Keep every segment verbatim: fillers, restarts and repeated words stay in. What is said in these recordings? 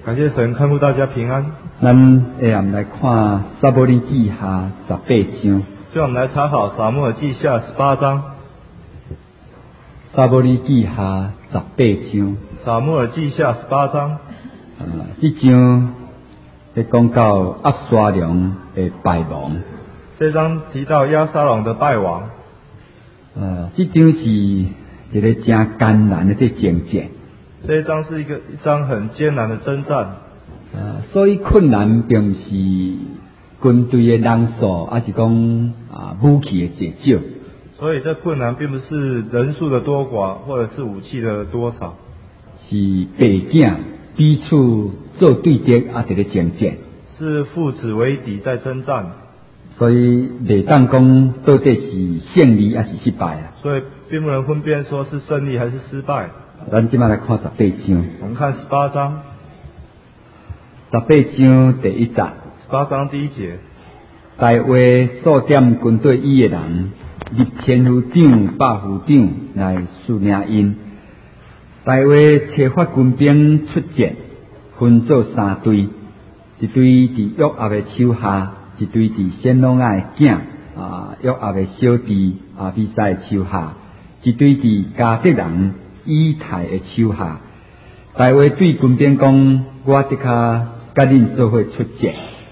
感谢神看顾大家平安。 咱下暗来看撒母耳记下十八章。 就我们来查考撒母耳记下十八章。 撒母耳记下十八章。 撒母耳记下十八章。 啊，这章在讲到押沙龙的败亡。 这章提到押沙龙的败亡。 呃，这章是一个真艰难的这征战。 这一章是一个一章很艰难的征战。 呃，所以困难并不是军队的人数，还是讲啊武器的济少。 所以这困难并不是人数的多寡，或者是武器的多少， 是爸囝彼此做对敌啊，一个征战。是父子为敌在征战。 所以袂当讲到底是胜利还是失败啊。 所以并不能分辨说是胜利还是失败。 咱今麦来看十八章。 我们看十八章。 十八章第一节。 十八章第一节。 大卫数点军队伊的人，立千夫长、百夫长来数领因。大卫策发军兵出战，分做三队，一队伫约押的手下，一队伫先拢的囝啊约押的小弟阿比赛的手下，一队伫加德人以太的手下。大卫对军兵讲：我得卡甲恁做伙出战。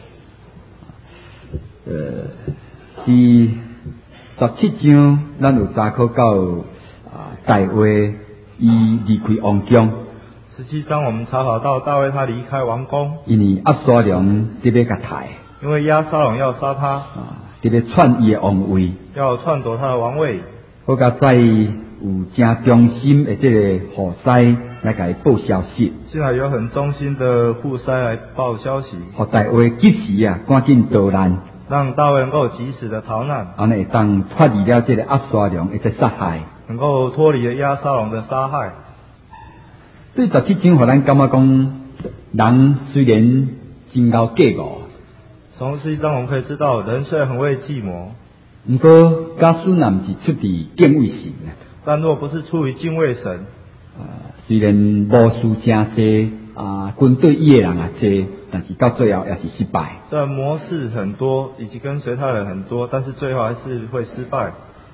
呃，第十七章咱有查考到啊，大卫伊离开王宫。 十七章我们查考到大卫他离开王宫， 因为押沙龙特别甲杀， 因为押沙龙要杀他，啊， 特别篡伊的王位， 要篡夺他的王位。 好甲在有真忠心的这个护师来甲伊报消息。 现在有很忠心的护师来报消息， 互大卫及时啊，赶紧逃难， 让大卫能够及时的逃难， 安尼当脱离了这个押沙龙的这杀害， 能够脱离了押沙龙的杀害。 对十七章，互咱感觉讲，人虽然真够计谋， 从十七章我们可以知道，人虽然很会计谋， 不过假使若不是出于敬畏神， 但若不是出于敬畏神， 啊，虽然谋士真多，啊，军队伊的人也多，但是到最后也是失败。 虽然谋士很多，以及跟随他的人很多，但是最后还是会失败。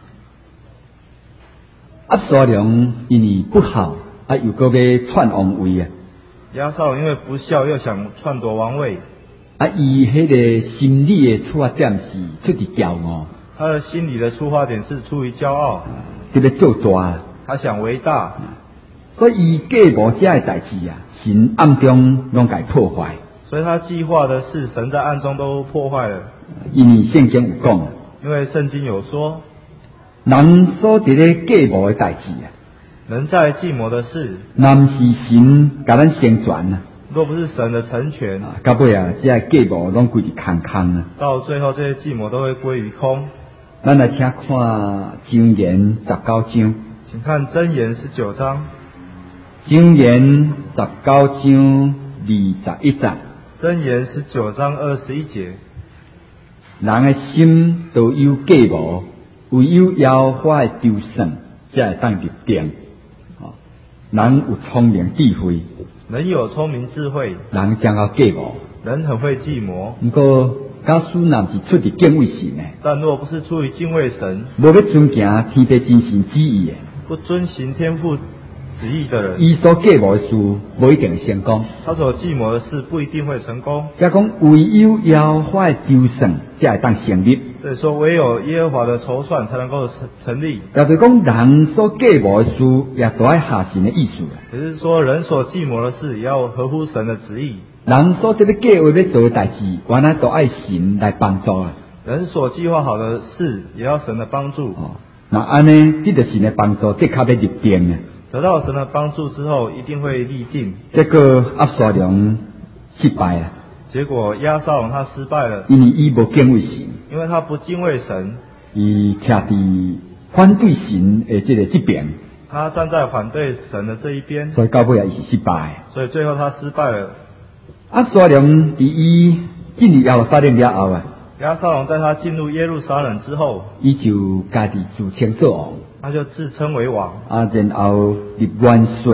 押沙龙因为不好，啊，又搁要篡王位啊。 押沙龙因为不孝，又想篡夺王位。 啊，伊迄个心理的出发点是出于骄傲。 他的心理的出发点是出于骄傲， 特别做大。 他想为大， 所以伊计谋这的代志啊，神暗中拢甲破坏。 所以他计划的事，神在暗中都破坏了。 因为圣经有讲， 因为圣经有说， 人所伫咧计谋的代志啊， 人在计谋的事， 若毋是神甲咱成全啊， 若不是神的成全， 到尾啊，这计谋拢归于空空啊。到最后这些计谋都会归于空。 咱来请看箴言十九章。 请看箴言十九章。 箴言十九章二十一节。 箴言十九章二十一节。 人的心都有计谋，唯有耶和华的筹算，才会当入定。人有聪明智慧， 人有聪明智慧， 人将要计谋， 人很会计谋。 不过，假使若是出于敬畏神的， 但若不是出于敬畏神， 无要遵行天地真神旨意的， 不遵行天父旨意的人， 伊所计谋的事无一定成功。 他所计谋的事不一定会成功。 即讲唯有耶和华的筹算，才会当成立。 所以说，唯有耶和华的筹算才能够成成立。 也就是讲，人所计谋的事，也都要合神的意思啊。 也就是说，人所计谋的事，也要合乎神的旨意。 人所这个计划要做的代志，原来都爱神来帮助啊。 人所计划好的事，也要神的帮助。 哦，那安呢，得到神的帮助，的确要入定啊。 得到神的帮助之后，一定会立定。 这个押沙龙失败了。 结果押沙龙他失败了， 因为伊无敬畏神， 因为他不敬畏神， 伊徛伫反对神的这个这边， 他站在反对神的这一边， 所以到尾也是失败。 所以最后他失败了。 押沙龙伫伊进入耶路撒冷了后啊， 押沙龙在他进入耶路撒冷之后， 伊就家己自称做王， 他就自称为王， 啊，然后立元帅，啊，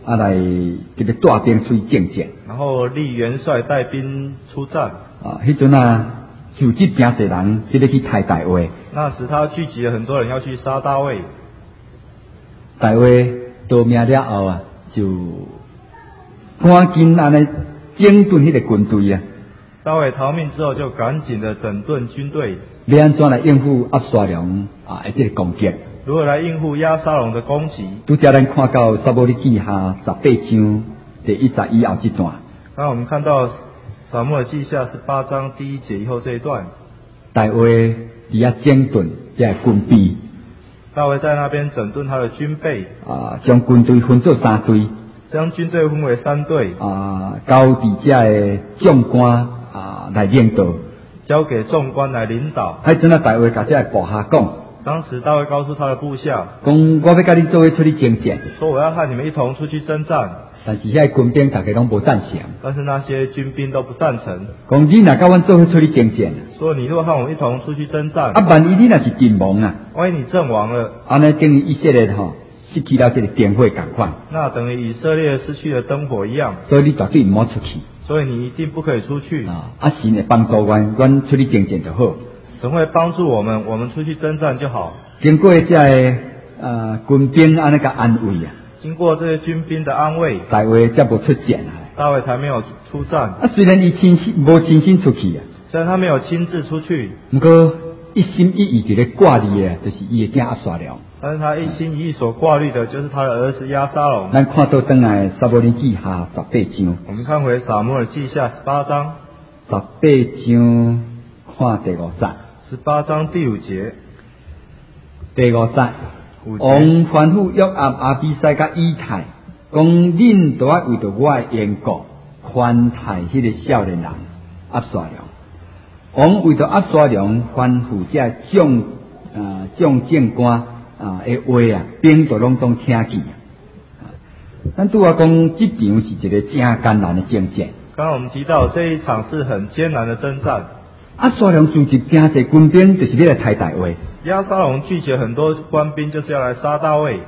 啊来这个带兵出去征战。 然后立元帅带兵出战。 啊，迄阵啊，就这真侪人即个去杀大卫。 那时他聚集了很多人要去杀大卫。 大卫夺命了后啊，就赶紧安尼整顿迄个军队啊。 大卫逃命之后，就赶紧的整顿军队。 要安怎来应付押沙龙啊？即个攻击？ 如何来应付押沙龙的攻击？ 拄则咱看到撒母耳记下十八章第一十以后这段。 那我们看到撒母耳记下十八章第一节以后这一段。 大卫伫遐整顿即个军备。 大卫在那边整顿他的军备。啊， 将军队分做三队。 将军队分为三队。 啊，交伫遮个将官啊来领导。 交给众官来领导。 迄阵啊，大卫甲这部下讲。 当时大卫告诉他的部下， 讲我要甲你做伙出去征战， 说我要和你们一同出去征战。 但是遐军兵大家拢无赞成。 但是那些军兵都不赞成。 讲你若甲阮做伙出去征战， 说你若和我们一同出去征战， 啊，万一你若是阵亡啊， 万一你阵亡了， 安尼等于以色列吼失去了这个电火共款。 那等于以色列失去了灯火一样。 所以你绝对唔好出去。 所以你一定不可以出去啊！啊，神会帮助阮，阮出去征战就好。 神会帮助我们，我们出去征战就好。 经过这个呃军兵安尼个安慰啊， 经过这些军兵的安慰， 大卫才无出战啊。 大卫才没有出战。 啊，虽然伊亲身无亲身出去啊， 虽然他没有亲自出去， 不过一心一意伫咧挂虑的，就是伊的囝押沙龙。 但是他一心一意所挂虑的就是他的儿子押沙龙。 咱看到转来撒母耳记下十八章。 我们看回撒母耳记下十八章。 十八章看第五节。 十八章第五节。 第五节。王吩咐约押阿比赛甲以太，讲恁都要为着我的缘故，宽待迄个少年人押沙龙。王为着押沙龙吩咐这众呃众将官。啊，诶话啊，兵都拢总听见啊。咱拄啊讲，这场是一个真艰难的征战。 刚刚我们提到这一场是很艰难的征战。 啊，沙龙聚集真侪军兵，就是要来杀大卫。 押沙龙聚集很多官兵，就是要来杀大卫。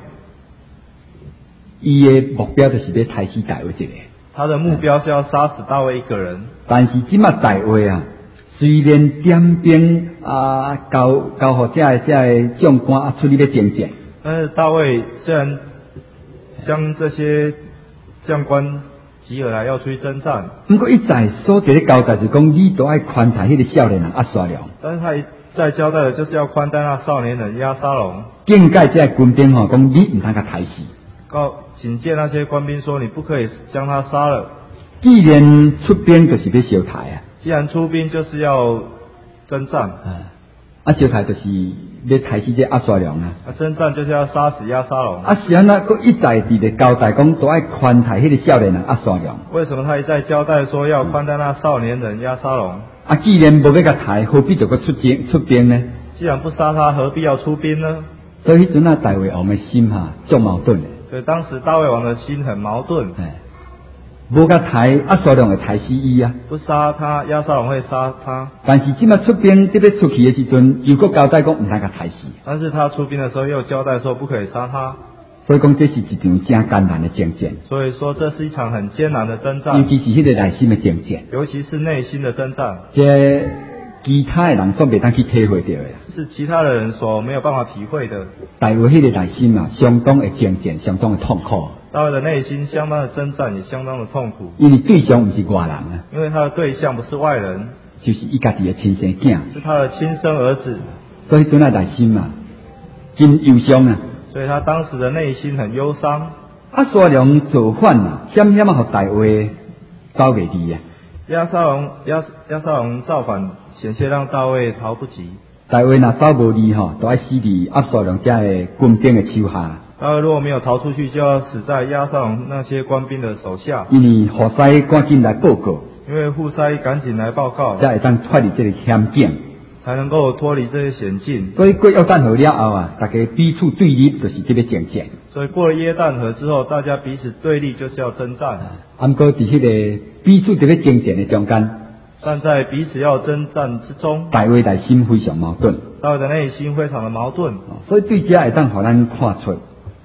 伊的目标就是要杀死大卫一个。 他的目标是要杀死大卫一个人。 但是即马大卫啊。虽然点兵啊，交交互这这将官啊出去要征战， 但是大卫虽然将这些将官集合来要出去征战， 不过一再所伫咧交代就讲，你都爱宽待迄个少年人押沙龙。 但是他一再交代的就是要宽待那少年人押沙龙， 警戒这军兵吼，讲你唔通甲杀死。 告警戒那些官兵说，你不可以将他杀了。 既然出兵就是要烧台啊。 既然出兵就是要征战， 啊，啊，烧台就是要杀死这押沙龙啊。 啊，征战就是要杀死押沙龙。 啊，是安那，佮一再伫咧交代讲，都爱宽待迄个少年人押沙龙。 为什么他一再交代说要宽待那少年人押沙龙？ 啊，既然无要甲杀，何必就佮出兵出兵呢？ 既然不杀他，何必要出兵呢？ 所以迄阵啊，大卫王的心哈，足矛盾的。 所以当时大卫王的心很矛盾。 哎。无甲杀押沙龙会杀死伊啊！ 不杀他，押沙龙会杀他。 但是即马出兵特别出去的时阵，又搁交代讲唔通甲杀死。 但是他出兵的时候又交代说不可以杀他。 所以讲这是一场真艰难的征战。 所以说这是一场很艰难的征战。 尤其是迄个内心的征战。 尤其是内心的征战。 这其他的人所袂当去体会到的。 是其他的人所没有办法体会的。 大卫迄个内心啊，相当的征战，相当的痛苦。 大卫的内心相当的征战，也相当的痛苦。 因为对象不是外人啊， 因为他的对象不是外人， 就是伊家己的亲生囝， 是他的亲生儿子。 所以阵啊内心啊，真忧伤啊。 所以他当时的内心很忧伤。 押沙龙造反啊，险险啊，互大卫走袂离啊。 押沙龙押押沙龙造反，险些让大卫逃不及。 大卫若走无离吼，都要死伫押沙龙遮的军兵的手下。 大卫如果没有逃出去，就要死在押沙龙那些官兵的手下。 因为户篩赶紧来报告， 因为户篩赶紧来报告， 才会当脱离这个险境， 才能够脱离这些险境。 所以过约旦河了后啊，大家彼此对立，就是这个征战。 所以过了约旦河之后，大家彼此对立，就是要征战。 啊，不过伫迄个彼此这个征战的中间， 但在彼此要征战之中， 大卫内心非常矛盾， 大卫的内心非常的矛盾。 所以对这会当互咱看出。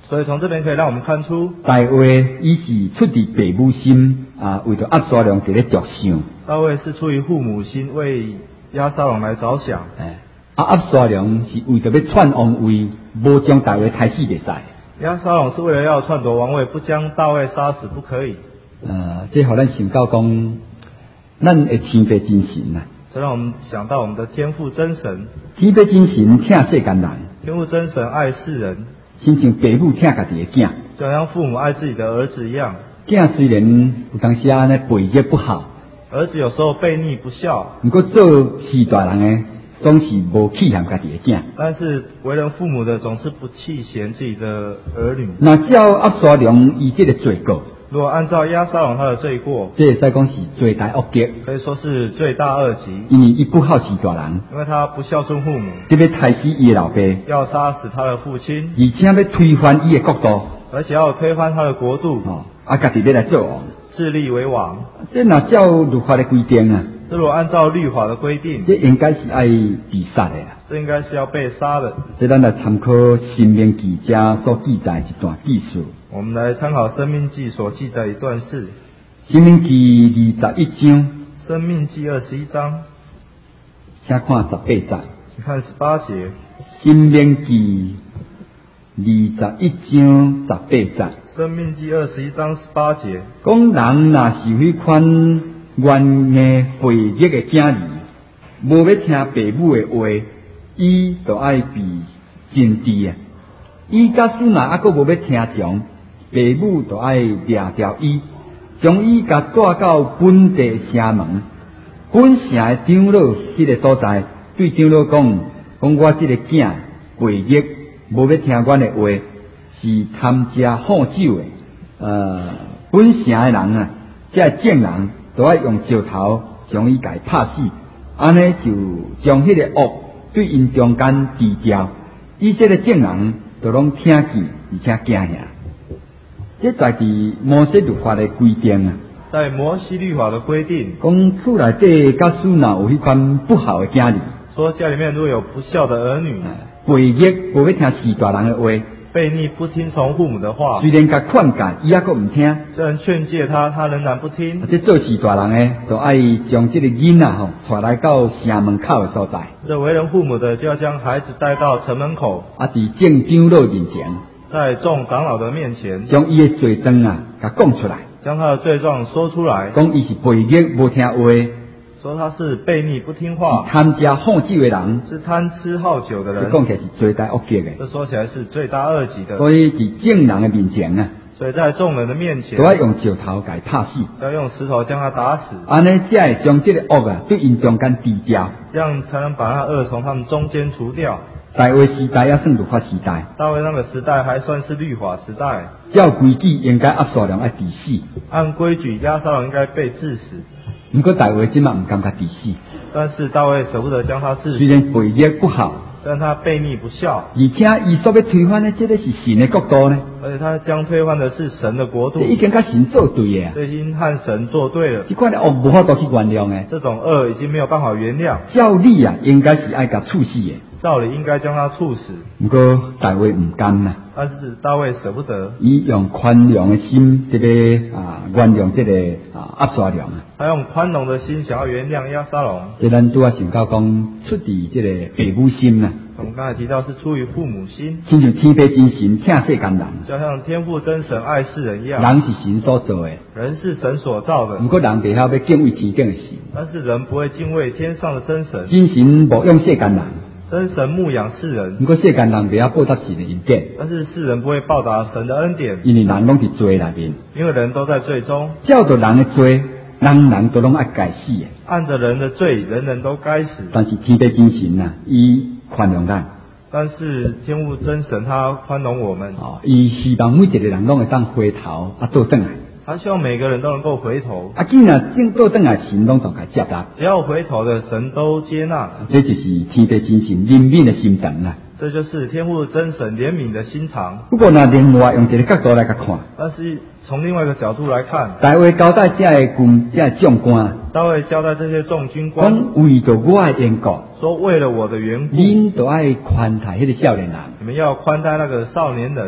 所以从这边可以让我们看出， 大卫伊是出自父母心啊，为着押沙龙伫咧着想。 大卫是出于父母心为押沙龙来着想。 哎，啊押沙龙是为着要篡王位，无将大卫杀死袂使。 押沙龙是为了要篡夺王位，不将大卫杀死不可以。 呃，这互咱想到讲，咱的天父真神啊！ 这让我们想到我们的天父真神。 天父真神疼世间人， 天父真神爱世人， 亲像父母疼家己的囝， 就好像父母爱自己的儿子一样。 囝虽然有当时啊呢背逆不好， 儿子有时候悖逆不孝， 不过做是大人的，总是无弃嫌家己的囝。 但是为人父母的总是不弃嫌自己的儿女。 那照押沙龙伊这个罪过， 如果按照押沙龙他的罪过， 这会使讲是罪大恶极， 可以说是罪大恶极， 因为伊不好是大人， 因为他不孝顺父母， 特别杀死伊的老爸， 要杀死他的父亲， 而且要推翻伊的国度， 而且要推翻他的国度， 哦，啊，家己要来做王， 自立为王。 这若照律法的规定啊， 这如果按照律法的规定， 这应该是爱被杀的啦。 这应该是要被杀的。 这咱来参考《申命记》家所记载一段记述。 我们来参考《生命记》所记载一段事，《 申命记》二十一章， 生命记二十一章， 请看十八节。 请看十八节，《 申命记》二十一章十八节。 生命记二十一章十八节， 讲人若是迄款冤硬悖逆的囝儿，无要听父母的话，伊就爱被禁止啊。伊假使若还阁无要听从，父母就爱掠掉伊，将伊甲带到本地城门。本城的长老迄个所在，对长老讲：讲我即个囝悖逆，无要听阮的话，是贪食好酒的。呃，本城的人啊，即个贱人都爱用石头将伊家拍死，安尼就将迄个恶对因中间治掉。伊即个贱人都拢听见而且惊吓。这在伫摩西律法的规定啊， 在摩西律法的规定， 讲厝内底假使若有迄款不好的囝儿， 说家里面如果有不孝的儿女， 悖逆无要听是大人的话， 悖逆不听从父母的话， 虽然甲劝诫，伊还阁唔听。 虽然劝诫他，他仍然不听。 这做事大人诶，就爱将这个囡仔吼带来到城门口的所在。 这为人父母的就要将孩子带到城门口， 啊，伫正长老面前， 在众长老的面前， 将伊的罪状啊，甲讲出来， 将他的罪状说出来， 讲伊是悖逆无听话， 说他是悖逆不听话， 贪食好酒的人， 是贪吃好酒的人， 这讲起来是罪大恶极的。 这说起来是罪大恶极的。 所以伫正人的面前啊， 所以在众人的面前， 都要用石头甲伊拍死， 要用石头将他打死， 安尼才会将这个恶啊对因中间治掉， 这样才能把那恶从他们中间除掉。 大卫时代也算律法时代， 大卫那个时代还算是律法时代， 照规矩应该押沙龙要治死， 按规矩押沙龙应该被致死。 不过大卫即马唔甘甲治死， 但是大卫舍不得将他致死， 虽然悖逆不好， 但他悖逆不孝， 而且伊所要推翻的这个是神的国度呢， 而且他将推翻的是神的国度， 这已经甲神作对的啊， 这已经和神作对了。 这款的恶无法度去原谅的， 这种恶已经没有办法原谅， 照理啊应该是爱甲处死的， 照理应该将他处死。 不过大卫唔甘呐， 但是大卫舍不得， 伊用宽容的心这个啊原谅这个啊押沙龙啊。 他用宽容的心想要原谅押沙龙。 这咱拄啊想到讲出自这个父母心呐， 我们刚才提到是出于父母心， 亲像天父真神疼世间人， 就像天父真神爱世人一样。 人是神所做的， 人是神所造的， 不过人袂晓要敬畏天顶的神， 但是人不会敬畏天上的真神。 真神牧养世间人， 真神牧养世人， 不过世间人袂晓报答神的恩典， 但是世人不会报答神的恩典， 因为人拢伫罪内面， 因为人都在罪中， 照着人的罪，人人都拢爱该死的。 按着人的罪，人人都该死。 但是天父真神呐，伊宽容咱， 但是天父真神他宽容我们， 哦，伊希望每一个人拢会当回头啊倒转来， 他希望每个人都能够回头， 啊，既然正倒转来，神拢就该接纳， 只要回头的神都接纳， 这就是天父真神怜悯的心肠啦。 这就是天父真神怜悯的心肠。 不过，若另外用一个角度来甲看， 但是从另外一个角度来看， 大卫交代这个军、这个将官， 大卫交代这些众军官， 讲为着我的缘故， 说为了我的缘故， 恁都爱宽待迄个少年人， 你们要宽待那个少年人，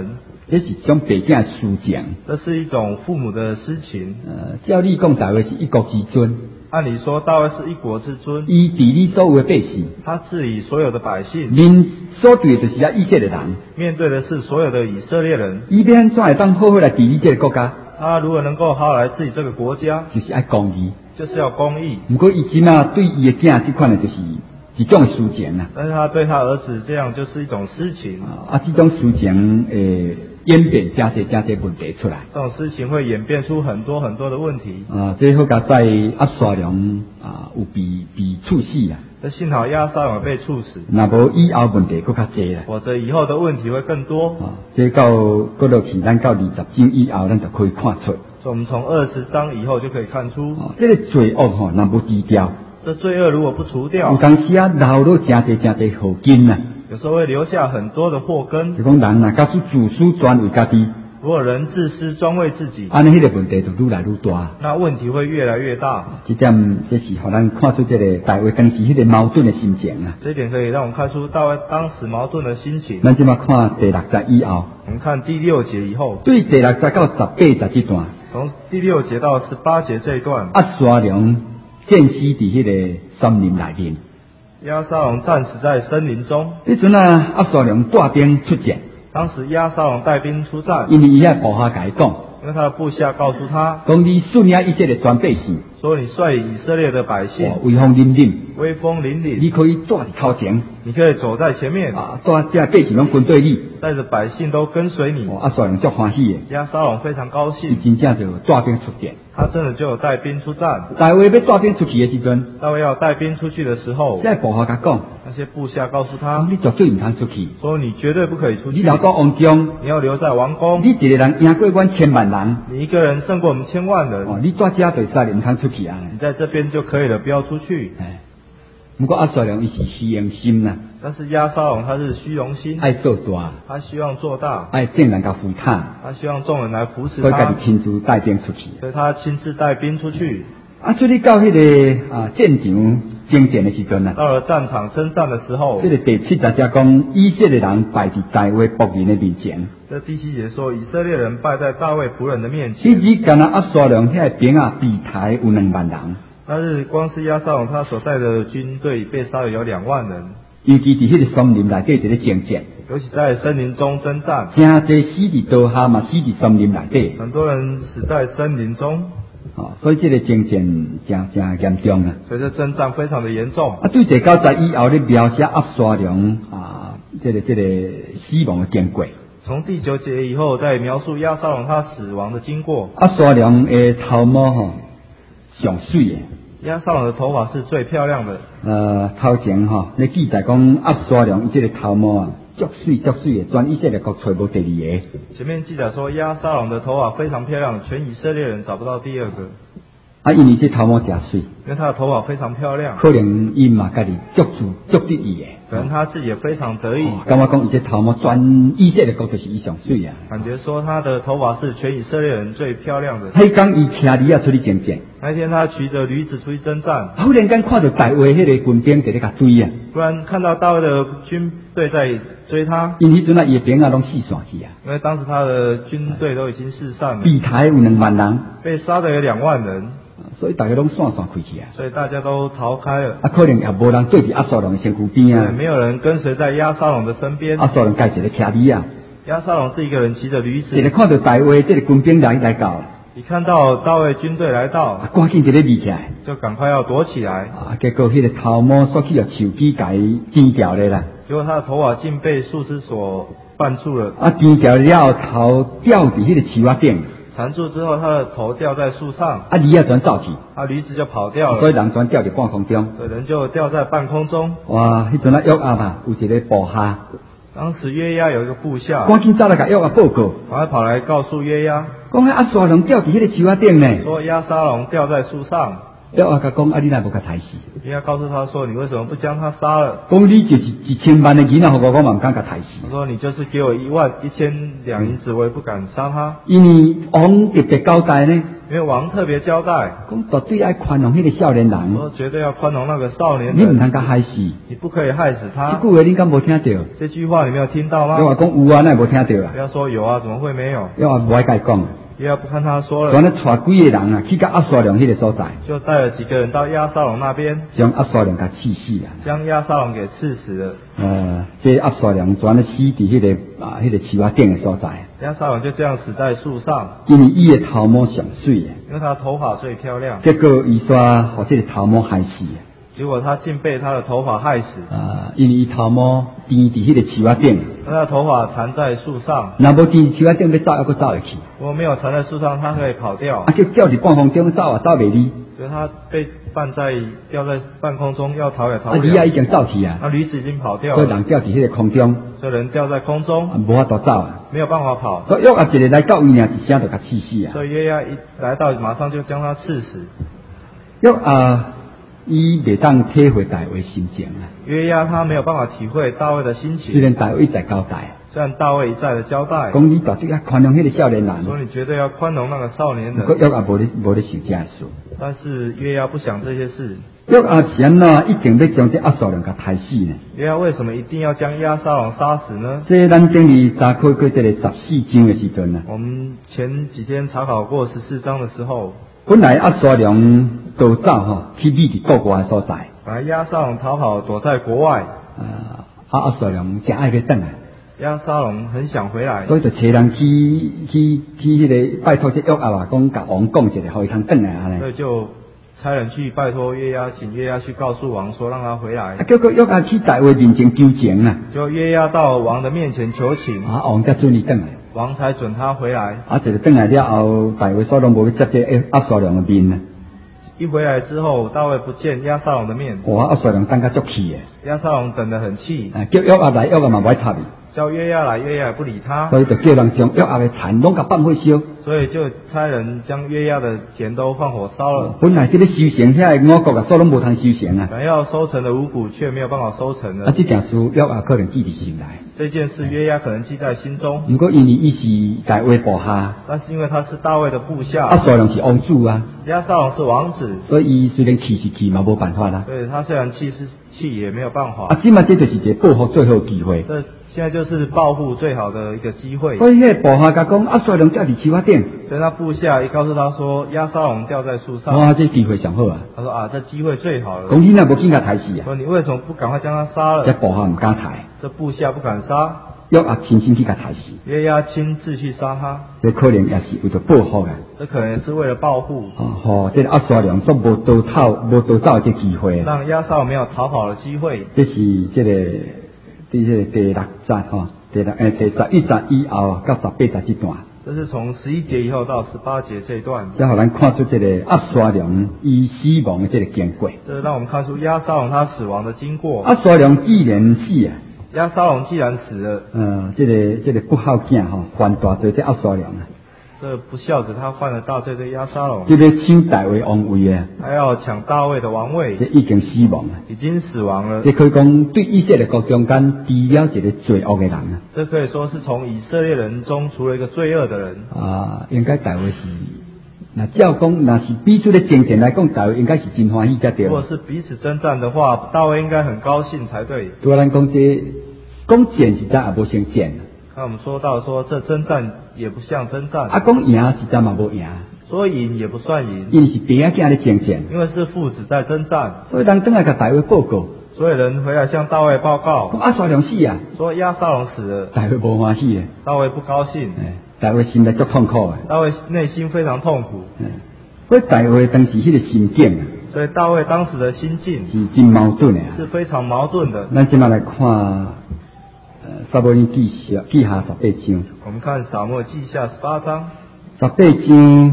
这是一种爸囝的私情。 这是一种父母的私情。 呃，照理讲，大卫是一国之尊。 按理说，大卫是一国之尊， 伊治理所有的百姓， 他治理所有的百姓， 面所对的就是啊以色列人， 面对的是所有的以色列人。 伊要安怎会当好好来治理这个国家？ 他如果能够好好来治理这个国家， 就是爱公义， 就是要公义。 不过伊即马对伊的囝这款的就是一种私情啦。 但是他对他儿子这样就是一种私情啊，这种私情诶演变加些加些问题出来。 这种事情会演变出很多很多的问题。 啊，这好甲在押沙龙啊有被被处死啦。 这幸好押沙龙被处死， 那无以后问题更较多啦。 否则以后的问题会更多。 啊，这到过落去，咱到二十章以后，咱就可以看出。 所以我们从二十章以后就可以看出， 啊，这个罪恶吼，若无低调， 这罪恶如果不除掉， 有当时啊留落真侪真侪祸根呐。 有时候会留下很多的祸根。 就讲人啊，假使自私专为家己， 如果人自私专为自己， 安尼迄个问题就愈来愈大。 那问题会越来越大。 这点这是互咱看出这个大卫当时迄个矛盾的心情啊。 这一点可以让我们看出大卫当时矛盾的心情。 咱即马看第六节以后， 我们看第六节以后， 对第六节到十八节这段， 从第六节到十八节这一段， 押沙龙战死伫迄个森林内面。 押沙龙战死在森林中。 迄阵啊，押沙龙带兵出战。 当时押沙龙带兵出战， 因为伊遐部下甲伊讲， 因为他的部下告诉他， 讲你率领以色列全百姓， 说你率以色列的百姓， 威风凛凛， 威风凛凛， 你可以带伫头前， 你可以走在前面， 啊，带这百姓拢跟对你， 带着百姓都跟随你。 押沙龙足欢喜的， 押沙龙非常高伊兴， 真正就带兵出战。 他真的就有带兵出战。 大卫要带兵出去的时阵， 大卫要带兵出去的时候， 这部下甲讲， 那些部下告诉他， 你绝对唔通出去， 说你绝对不可以出去， 你留到王宫， 你要留在王宫， 你一个人赢过阮千万人， 你一个人胜过我们千万人， 哦，你在家就使唔通出去啊。 你在这边就可以了，不要出去。 哎，不过押沙龙伊是虚荣心呐， 但是押沙龙他是虚荣心， 爱做大， 他希望做大， 爱众人甲扶他， 他希望众人来扶持所以家他， 己亲自带兵出去。 所以他亲自带兵出去。 啊，所以到迄、那个啊战场征战的时阵啊， 到了战场征战的时候， 这个第七节讲以色列人败伫大卫仆人的面前。 这第七节说以色列人败在大卫仆人的面其前。 实干那押沙龙遐兵啊，比台有两万人。 但是光是押沙龙他所带的军队被杀了有两万人， 尤其伫迄个森林内底一个征战， 尤其在森林中征战， 真侪死伫刀下嘛，死伫森林内底。 很多人死在森林中， 哦，所以这个征战真真严重啊。 所以这征战非常的严重。 啊，对第九节以后咧描写押沙龙啊，这个这个死亡的经过。 从第九节以后，再描述押沙龙他死亡的经过。 押沙龙的头毛吼上水的。 押沙龙的头发是最漂亮的。 呃，头前吼，咧记载讲押沙龙伊这个头毛啊，足水足水的，全以色列国找无第二个。 前面记载说押沙龙的头发非常漂亮，全以色列人找不到第二个。 啊，因为这头毛真水， 因为他的头发非常漂亮， 可能伊嘛家己足自足得意的。 可能他自己也非常得意。 哦，感觉讲伊这头毛全以色列国就是伊上水啊。 感觉说他的头发是全以色列人最漂亮的。 迄天伊骑驴啊出去征战， 那天他骑着驴子出去征战， 忽然间看到大卫迄个军兵在咧甲追啊， 突然看到大卫的军队在追他， 因迄阵啊伊的兵啊拢四散去啊， 因为当时他的军队都已经四散了， 比台有两万人， 被杀的有两万人， 所以大家拢散散开去啊。 所以大家都逃开了。 啊，可能也无人对伫押沙龙的身躯边啊， 没有人跟随在押沙龙的身边。 押沙龙家一个骑驴啊， 押沙龙是一个人骑着驴子， 一个看到大卫这个军兵来来到， 你看到大卫军队来到， 啊，赶紧一个立起来， 就赶快要躲起来。 啊，结果迄个头毛缩起了树枝甲伊颠掉咧啦， 结果他的头发竟被树枝所绊住了， 啊，颠掉了后头吊伫迄个树仔顶， 缠住之后他的头掉在树上， 啊，驴啊全走去， 啊驴子就跑掉了， 所以人全吊伫半空中。 所以人就掉在半空中。 哇，迄阵啊约押啊，有一个部下， 当时约押有一个部下， 赶紧走来甲约押报告， 赶快跑来告诉约押， 讲迄押沙龙吊伫迄个树仔顶呢。 说押沙龙掉在树上。 约押甲讲，啊，你若无甲杀死？ 约押告诉他说，你为什么不将他杀了？ 讲你就是一千万的银仔，互我，我嘛唔敢甲杀死。 他说你就是给我一万一千两银子，我也不敢杀他。 因为王特别交代呢， 因为王特别交代， 讲绝对爱宽容迄个少年人， 说绝对要宽容那个少年你唔人， 通甲害死。 你不可以害死他。 这句话你敢无听到？ 这句话你没有听到吗？ 我话讲有啊，那无听到啊。 不要说有啊，怎么会没有？ 我话无爱甲伊讲。 约押不看他说了， 全咧带几个人啊，去到押沙龙迄个所在， 就带了几个人到押沙龙那边， 将押沙龙甲刺死啊。 将押沙龙给刺死了。 呃，这押沙龙全咧死伫迄个啊，迄个树仔顶的所在。 押沙龙就这样死在树上， 因为伊的头毛上水诶， 因为他头发最漂亮。 结果伊煞互这个头毛害死啊。 结果他竟被他的头发害死。 啊，因为伊头毛缠伫迄个树仔顶， 他的头发缠在树上， 若无缠树仔顶要走，还佫走会去。 如果没有缠在树上，他可以跑掉。 啊，叫吊伫半空中走啊，走袂离。 所以他被绊在吊在半空中，要逃也逃啊， 不了。 驴啊已经走去啊， 那驴子已经跑掉所以了， 人吊伫迄个空中， 所以人吊在空中， 啊，无法度走啊。 没有办法跑。 所以约押一个来到位尔，一声就甲刺死啊。 所以约押一来到，马上就将他刺死。 约押伊袂当体会大卫心情啊。 约押他没有办法体会大卫的心情， 虽然大卫一再交代， 虽然大卫一再的交代， 讲你绝对要宽容迄个少年人， 说你绝对要宽容那个少年不过人， 约押无咧无咧想这事。 但是约押不想这些事。 约押是安怎一定要将这押沙龙甲杀死呢？ 约押为什么一定要将押沙龙杀死呢？ 这咱经历查考过这个十四章的时阵啊， 我们前几天查考过十四章的时候， 本来押沙龙逃走吼，去避伫国外的所在。 本来押沙龙逃跑躲在国外， 啊，啊押沙龙真爱要转来， 押沙龙很想回来， 所以就找人去去去迄个拜托这约押啊，讲甲王讲一下，互伊通转来安尼。 所以就差人去拜托约押，请约押去告诉王说让他回来。 啊，结果约押去大卫面前求情啊， 就约押到王的面前求情， 啊王才准伊转来。 王才准他回来。 啊，一个转来了后，大卫所拢无去接这押沙龙的面啊。 一回来之后，大卫不见押沙龙的面， 哇，押沙龙等甲足气诶， 押沙龙等得很气， 啊，叫约押来，约押嘛不爱插伊， 叫约押来，约押也不理他， 所以就叫人将约押的田拢甲放火烧。 所以就差人将约押的田都放火烧了。 本来这个修成遐个五谷啊，所拢无通修成啊。 本来要收成的五谷却没有办法收成啊， 了。 这件事约押可能记伫心内。 这件事约押可能记在心中， 不过因为伊是大卫部下， 但是因为他是大卫的部下， 押沙龙是王子啊， 押沙龙是王子， 所以伊虽然气是气嘛，无办法啦。 所以他虽然气是气，也没有办法。 啊，即嘛这就是一个报复最后机会。 这现在就是报复最好的一个机会。 所以迄个部下甲讲，押沙龙吊伫树仔顶， 所以他部下一告诉他说，押沙龙吊在树上。 哇，这机会上好啊！ 他说啊，这机会最好了。 讲你若无紧甲杀死啊， 说你为什么不赶快将他杀了？ 这部下唔敢杀， 这部下不敢杀， 约押亲身去甲杀死。 约押亲自去杀他， 这可能也是为着报复啊。 这可能也是为了报复， 哦，吼，这个押沙龙都无逃逃、无逃走的机会。 让押沙龙没有逃跑的机会。 这是这个第这个第六章吼，第六诶第十一章以后到十八章这段， 这是从十一节以后到十八节这一段， 才互咱看出这个押沙龙伊死亡的这个经过。 这让我们看出押沙龙他死亡的经过。 押沙龙既然死啊， 押沙龙既然死了， 嗯，这个这个不孝囝吼，犯大罪这押沙龙啊， 这不孝子他犯了大罪，对押沙龙， 这个抢大卫王位啊， 他要抢大卫的王位， 这已经死亡了。 已经死亡了。 这可以讲对以色列国中间除了一个罪恶的人啊， 这可以说是从以色列人中除了一个罪恶的人。 啊，应该大卫是，那照讲，那是比出的经典来讲，大卫应该是真欢喜才对。 如果是彼此征战的话，大卫应该很高兴才对。 对咱讲这讲战是咱也无先战， 那我们说到说这征战也不像征战， 啊讲赢是咱嘛无赢， 说赢也不算赢， 因为是弟仔囝咧征战， 因为是父子在征战， 所以人等来甲大卫报告， 所以人回来向大卫报告讲押沙龙死啊， 说押沙龙死了， 大卫无欢喜诶， 大卫不高兴， 哎，大卫心里足痛苦诶， 大卫内心非常痛苦， 嗯，所以大卫当时迄个心境啊， 所以大卫当时的心境是真矛盾诶啊。 是非常矛盾的。 咱今麦来看，呃，撒母耳记下记下十八章， 我们看撒母耳记下十八章， 十八章，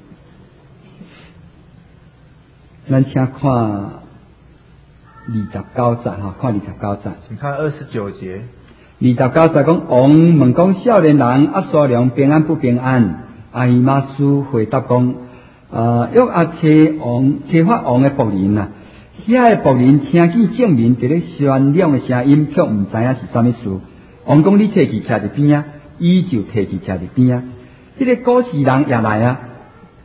咱请看二十九节哈，看二十九节。 请看二十九节。 二十九节讲，王问讲少年人押沙龙平安不平安？阿希玛斯回答讲，呃，约押车王车法王的仆人啊，遐个仆人听见证明伫咧宣亮的声音，却唔知影是啥物事。王讲你摕去徛伫边啊，伊就摕去徛伫边啊。这个古时人也来啊，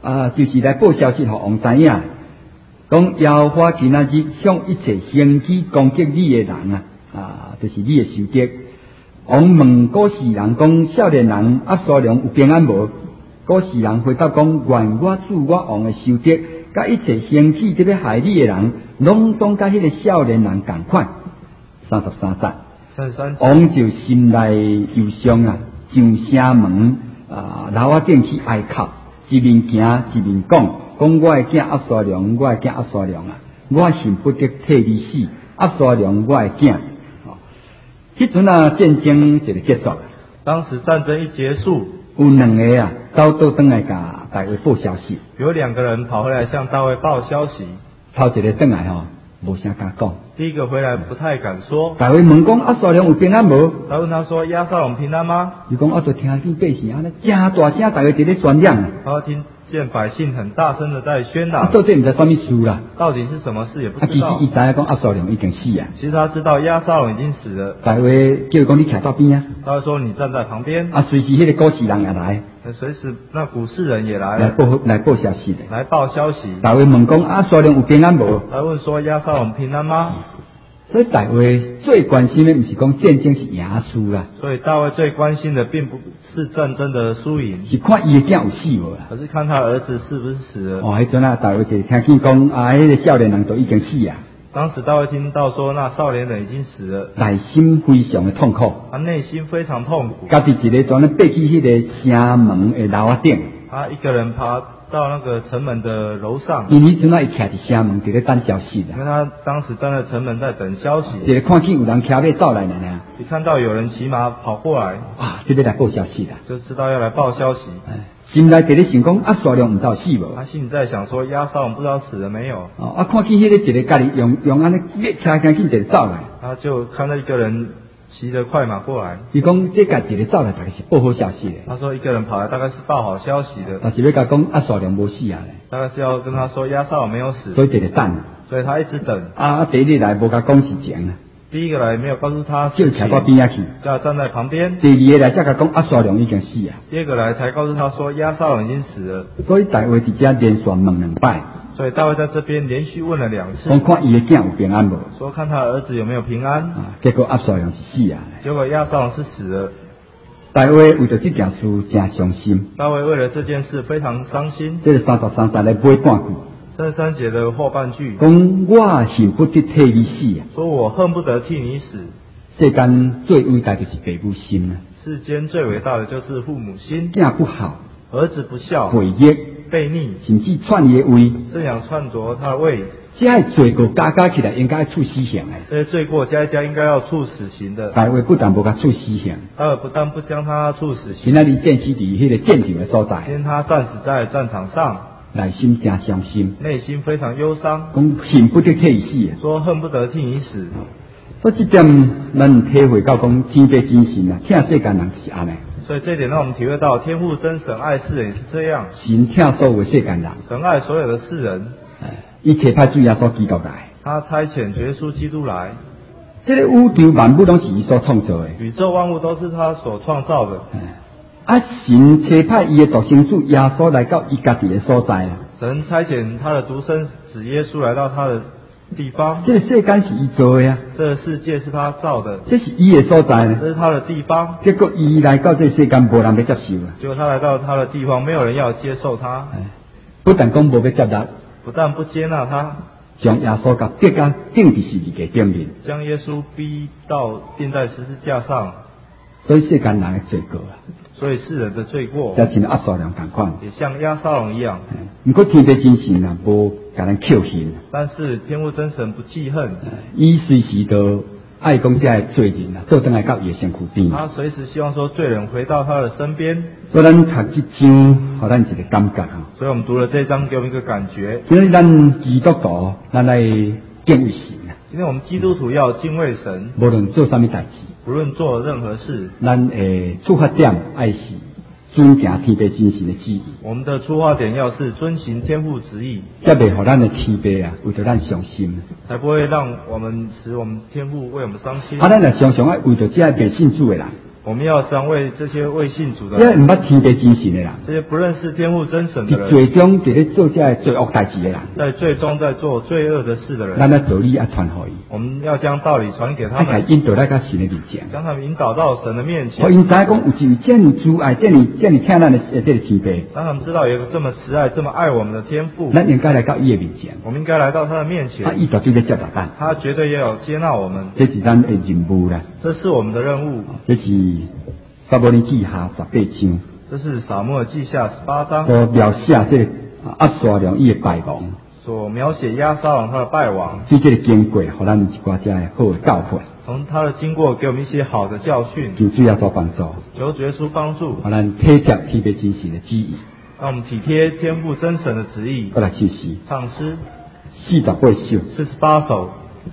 啊，就是来报消息，互王知影，讲耶和华今仔日向一切兴起攻击你的人啊，啊，就是你的仇敌。王问古时人讲，少年人押沙龙有平安无？古时人回答讲，愿我主我王的仇敌，甲一切兴起即要害你的人，拢总甲迄个少年人共款。三十三节， 三十三节， 王就心内忧伤啊，上城门啊，楼仔顶去哀哭，一面行一面讲，讲我的囝押沙龙，我的囝押沙龙啊，我恨不得替你死，押沙龙我的囝。迄阵啊，战争就结束了。 当时战争一结束， 有两个啊，走倒转来甲大卫报消息。 有两个人跑回来向大卫报消息。 头一个转来吼，无啥敢讲。 第一个回来不太敢说。 大卫问讲押沙龙有平安无？ 他问他说押沙龙平安吗？ 伊讲我就听见百姓安尼真大声，大家伫咧传扬。 他听见百姓很大声的在宣嚷。 啊，到底毋知什么事啦？ 到底是什么事也不啊， 知道。 其实伊知影讲押沙龙已经死啊。 其实他知道押沙龙已经死了。 大卫叫伊讲你徛到边啊？ 他说你站在旁边。 啊，随时迄个古时人也来。 随时那古世人也来来报来报消息的。 来报消息。 大卫问讲押沙龙有平安无？ 他问说押沙龙平安吗？ 所以大卫最关心的不是讲战争是赢输啦， 所以大卫最关心的并不是战争的输赢， 是看伊的囝有死无啦， 可是看他儿子是不是死了。 哦，迄阵啊，大卫就听见讲啊，迄、那个少年人都已经死啊。 当时大卫听到说那少年人已经死了， 内心非常的痛苦， 他内心非常痛苦。 家己一个专门爬去迄个城门的楼仔顶， 他一个人爬到那个城门的楼上， 因为阵啊，伊徛伫城门，伫咧等消息因为啦。 他当时站在城门在等消息， 一个看见有人骑马走来呢， 一看到有人骑马跑过来， 哇，这边来报消息啦， 就知道要来报消息。 哎，心内伫咧想讲啊，沙龙毋知道死无？ 他心里在想说押沙龙不知道死了没有。 哦，啊，看见迄个一个家己用用安尼越骑赶紧就走来， 他就看到一个人骑着快马过来， 伊讲这家己咧走来，大概是报好消息的。 他说一个人跑来大概是报好消息的， 但是要甲讲啊，沙龙无死啊咧， 大概是要跟他说押沙龙没有死， 所以就咧等。 所以他一直等。 啊，第一日来无甲讲事情啊， 第一个来没有告诉他就事情， 徛到边仔去。 叫他站在旁边。 第二个来才甲讲啊，沙龙已经死啊。 第二个来才告诉他说押沙龙已经死了。 所以大卫伫遮连续问两摆， 所以大卫在这边连续问了两次， 讲看伊的囝有平安无？ 说看他儿子有没有平安。 啊，结果押沙龙是死啊。 结果押沙龙是死了。 大卫为着这件事真伤心。 大卫为了这件事非常伤心。 这个三十三节来尾半句。 三十三节的后半句， 讲我恨不得替你死啊！ 说我恨不得替你死。 世间最伟大就是父母心啊！ 世间最伟大的就是父母心。 囝不好， 儿子不孝， 悖逆， 悖逆， 甚至篡伊的位， 这样篡夺他的位， 这些罪过加加起来应该处死刑的。 这些罪过加一加应该要处死刑的。 大卫不但无甲处死刑， 大卫不但不将他处死刑， 今仔日战死伫迄个战场的所在， 因他战死在战场上， 内心真伤心， 内心非常忧伤， 讲恨不得替伊死啊！ 说恨不得替你死。 所以这点咱体会到讲天父真神啊，疼世间人是安尼。 所以这一点让我们体会到天父真神爱世人也是这样， 神疼所有世间人， 神爱所有的世人， 伊差派主耶稣基督来， 他差遣耶稣基督来。 这个宇宙万物拢是伊所创造的， 宇宙万物都是他所创造的。 啊，神差派伊的独生子耶稣来到伊家己的所在啊。 神差遣他的独生子耶稣来到他的地方。 这个世间是伊做的啊， 这个世界是他造的， 这是伊的所在呢。 这是他的地方。 结果伊来到这世间，无人要接受啊。 结果他来到他的地方，没有人要接受他。 不但讲无要接纳， 不但不接纳他， 将耶稣甲逼到钉伫十字架顶面， 将耶稣逼到钉在十字架上。 所以世间人的罪过啊， 所以世人的罪过， 也像押沙龙同款， 也像押沙龙一样。 不过天父真神啊，无甲咱扣恨。 但是天父真神不记恨， 伊随时都爱讲这罪人啊，做转来到伊的身躯边。 他随时希望说罪人回到他的身边。 所以咱读这章，互咱一个感觉啊。 所以我们读了这章，给我们一个感觉。 今日咱基督徒，咱来敬畏神啊。 今天我们基督徒要敬畏神， 无论做啥物代志， 不论做任何事， 咱诶出发点爱是遵行天父真神的旨意。 我们的出发点要是遵行天父旨意， 才袂互咱的天父啊为着咱伤心， 才不会让我们使我们天父为我们伤心。 啊，咱也常常爱为着这些未信主的人， 我们要伤为这些未信主的这人， 唔捌天地真神的人， 这些不认识天父真神的伫人， 最终伫咧做这些罪恶代志的人， 在最终在做罪恶的事的人， 咱要道理要传互伊， 我们要将道理传给他爱们， 引导来到神的面前， 将他们引导到神的面前， 互因知影讲有一位这么慈爱、这么这么疼咱的这个天父， 让他们知道有一个这么慈爱、这么爱我们的天父， 咱应该来到伊的面前， 我们应该来到他的面啊， 前， 伊绝对在接纳咱， 他绝对也有接纳我们， 这是咱的任务啦， 这是我们的任务。 这是撒母耳记下十八章。 这是撒母耳记下十八章所描写这个押沙龙伊的败亡， 所描写押沙龙他的败亡， 对这个经过，互咱一寡只的好的教训， 从他的经过给我们一些好的教训， 求主要所帮助， 求主耶稣帮助， 互咱体贴天父真实的旨意。 让我们体贴天父真神的旨意。 我来试试， 唱诗四十八首。 四十八首。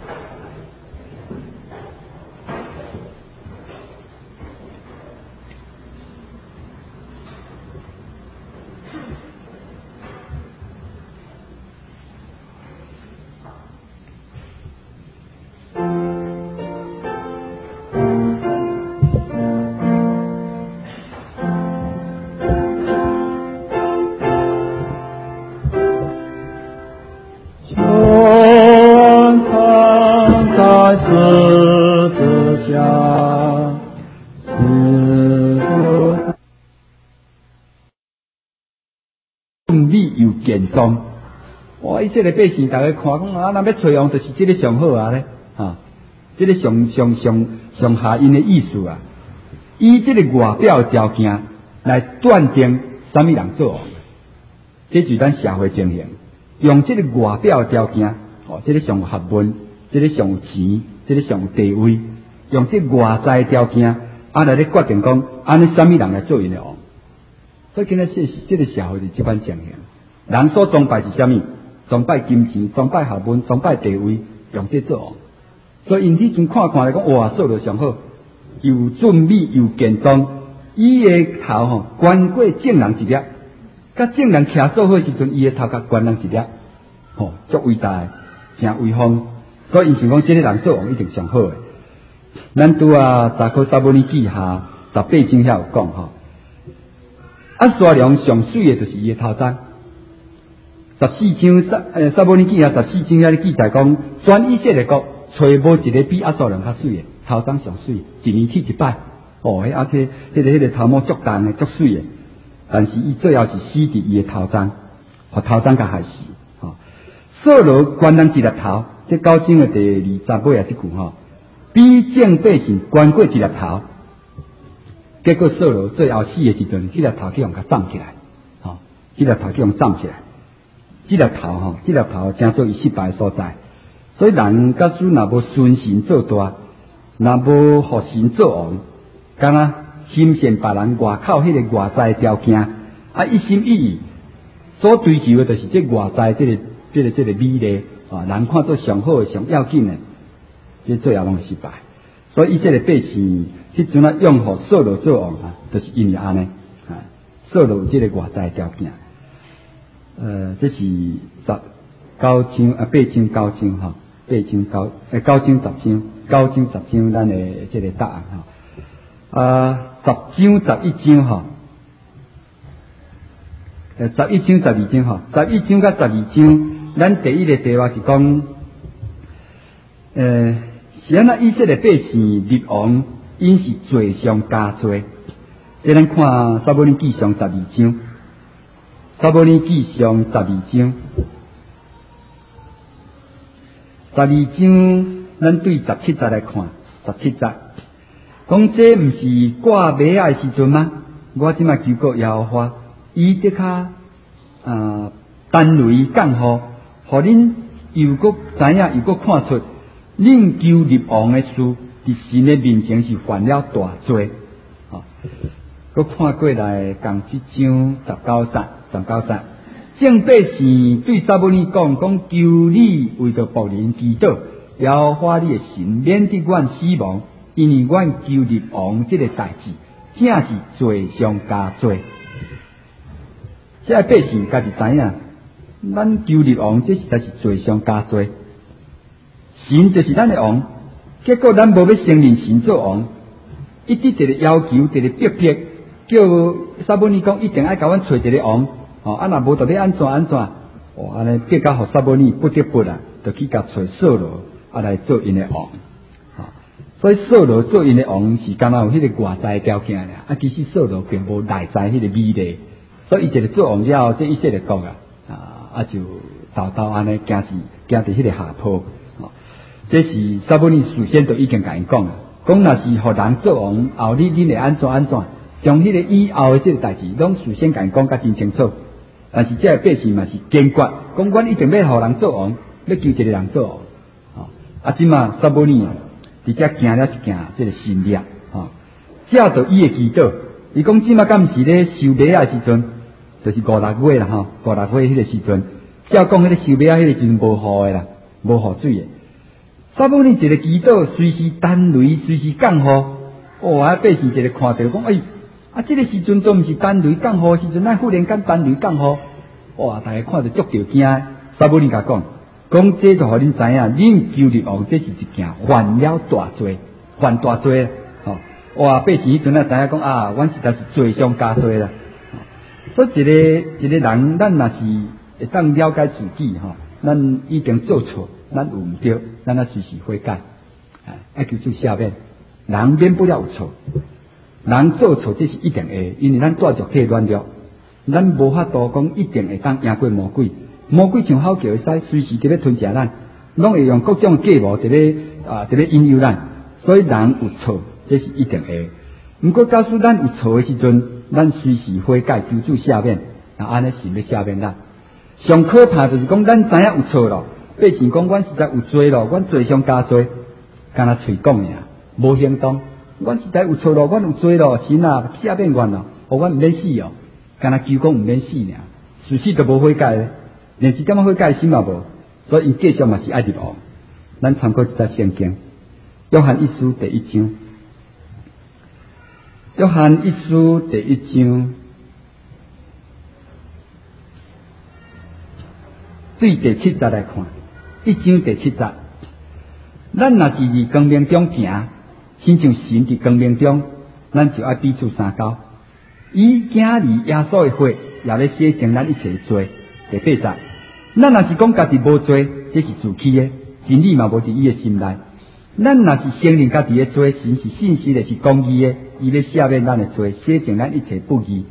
健壮，哇！伊这个百姓大家看讲啊，咱要找王就是这个上好啊咧，哈，这个上上上上下因的意思啊，以这个外表条件来断定什么人做王，这就是咱社会情形。用这个外表条件，哦，这个上学问，这个上有钱，这个上有地位，用这外在条件啊来咧决定讲，安尼什么人来做因的王。所以今仔这这个社会是这般情形。人所崇拜是啥物？崇拜金钱，崇拜学问，崇拜地位，用这做王。所以因此从看看来讲，哇，做得上好，又俊美又健壮，伊的头吼悬过正人一粒，甲正人徛做伙时阵，伊的头甲悬人一粒，吼，足伟大，真威风。所以因想讲，这个人做王一定上好诶。咱拄啊，查考撒母耳记下十八章遐有讲吼，押沙龙上水诶，就是伊的头章。十四章撒诶撒母耳记下十四章遐咧记载讲，全以色列国找无一个比押沙龙较水诶，头章上水，一年剃一摆。哦，迄而且迄个迄个头毛足重诶，足水诶。但是伊最后是死伫伊诶头章，互头章甲害死。吼，扫罗悬人一粒头，这九章诶第二十尾啊即句吼，比正百姓悬过一粒头。结果扫罗最后死诶时阵，迄粒头去用甲长起来，吼，迄粒头去用长起来。这粒头吼，这粒头正做伊失败所在。所以人假使若无顺神做大，若无互神做王，敢若欣羡别人外口迄个外在条件，啊一心一意所追求的就是这外在这个这个这个美丽啊，人看做上好上要紧的，这最后拢失败。所以以色列百姓迄阵啊，拥护扫罗做王啊，就是因为安尼啊，扫罗这个外在条件。呃，这是十九章啊，八章九章哈，八章九诶，九章十章，九章十章，咱的这个答案哈。啊，十章十一章哈，呃，十一章十二章哈，十一章甲十二章，咱第一个题目是讲，呃，是安那以色列百姓立王，因是罪上加罪。这咱看撒母耳记上十二章。撒母耳记上十二章，十二章咱对十七节来看，十七节讲这毋是挂马仔的时阵吗？我即马求告耶和华，伊得较啊单雷降雨，互恁又搁知影又搁看出，恁求立王的事，伫神的面前是犯了大罪。啊，搁看过来共即章十九节。十九节，正百姓对撒母耳讲：讲求你为着仆人祈祷，耶和华你的神免得阮死亡，因为阮求立王这个代志，正是罪上加罪。这个百姓家己知影，咱求立王这实在是罪上加罪。神就是咱的王，结果咱无要承认神做王， 一直一个要求，一个逼迫，叫萨摩尼讲一定爱甲阮找一个王，哦，啊若无就要安怎安怎，哦，安尼逼到互萨摩尼不得不啊，就去甲找扫罗，啊来做因的王，哦，所以扫罗做因的王是敢若有迄个外在的条件尔，啊其实扫罗并无内在迄个美丽，所以伊一个做王了后，这以色列国啊，啊啊就豆豆安尼行是行伫迄个下坡，哦，这是萨摩尼事先就已经甲因讲啊。讲若是互人做王，后日恁会安怎安怎，将迄个以后的即个代志，拢事先甲因讲甲真清楚。但是这个百姓嘛是坚决，讲阮一定要互人做王，要求一个人做王。哦，啊，即嘛撒母耳啊，直接行了一件即个新约，哦，借着伊的祈祷，伊讲即嘛敢毋是咧收麦啊时阵，就是五六月啦吼，五六月迄个时阵，照讲迄个收麦啊迄个时阵无雨的啦，无雨水的。撒母耳一个祈祷，随时等雷，随时降雨。哦，啊，百姓一个看到讲，哎，啊，这个时阵都毋是等雷降雨时阵，咱忽然间等雷降雨，哇，大家看到足着惊。撒母耳甲讲，讲这就互恁知影，恁求日王这是一件犯了大罪，犯大罪啦。吼、哦，哇，百姓迄阵啊知影讲啊，阮实在是罪上加罪啦。所以一个一个人，咱若是会当了解自己吼，咱已经做错。咱有毋对，咱啊随时悔改，啊，求主赦免。人免不了有错，人做错这是一定会，因为咱带着体软弱，咱无法度讲一定会当赢过魔鬼。魔鬼像吼叫会使，随时伫咧吞食咱，拢会用各种计谋伫咧啊伫咧引诱咱。所以人有错，这是一定会。毋过假使咱有错的时阵，咱随时悔改，求主赦免，啊，安尼是要赦免咱。上可怕就是讲，咱知影有错咯。百姓讲，阮实在有罪咯，阮罪上加罪，干那嘴讲尔，无行动。阮实在有错咯，阮有罪咯，神啊，赦免阮咯，互阮毋免死哦，干那求讲毋免死尔，事实都无悔改咧，连一点仔悔改心嘛无，所以伊继续嘛是爱入王。咱参考一则圣经，约翰一书第一章，约翰一书第一章。对第七节来看。一章第七节，咱若是伫光明中行，亲像神伫光明中，咱就爱彼此相交。以囝儿耶稣的血也咧洗净咱一切罪。第八节，咱若是讲家己无罪，这是自欺的，真理嘛无伫伊的心内。咱若是承认家己的罪，神是信实的，是公义的，伊要赦免咱的罪，洗净咱一切不义。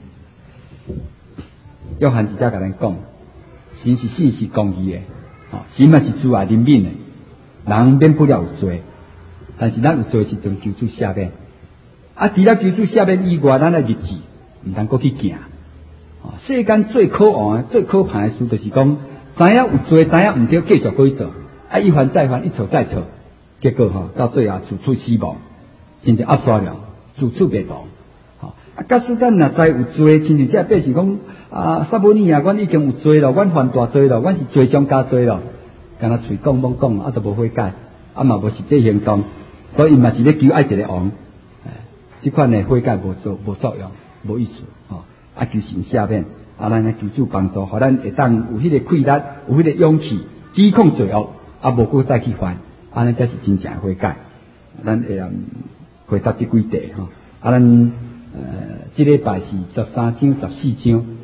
约翰直接甲咱讲，神是信实公义的。哦，神嘛是主爱怜悯的，人免不了有罪，但是咱有罪时阵求主赦免。啊，除了求主赦免以外，咱的日子毋通搁去行。哦，世间最可恶、最可怕的事，就是讲知影有罪，知影毋对，继续去做，啊，一犯再犯，一错再错，结果吼、哦、到最后自取死亡，甚至压杀了，自取灭亡。哦，啊，假使咱若知有罪，亲像这百姓讲。啊，撒母耳啊，阮已经有罪咯，阮犯大罪咯，阮是罪上加罪咯，干那嘴讲懵讲，啊都无悔改，啊嘛无实际行动，所以嘛是咧求爱一个王，哎，即款的悔改无做无作用，无意思，吼、哦，啊求神赦免，啊咱咧求主帮助，互咱会当有迄个气力，有迄个勇气，抵抗罪恶，啊无搁再去犯，安尼才是真正的悔改。咱会啊回答即几题吼，啊咱呃即礼拜是十三章十四章。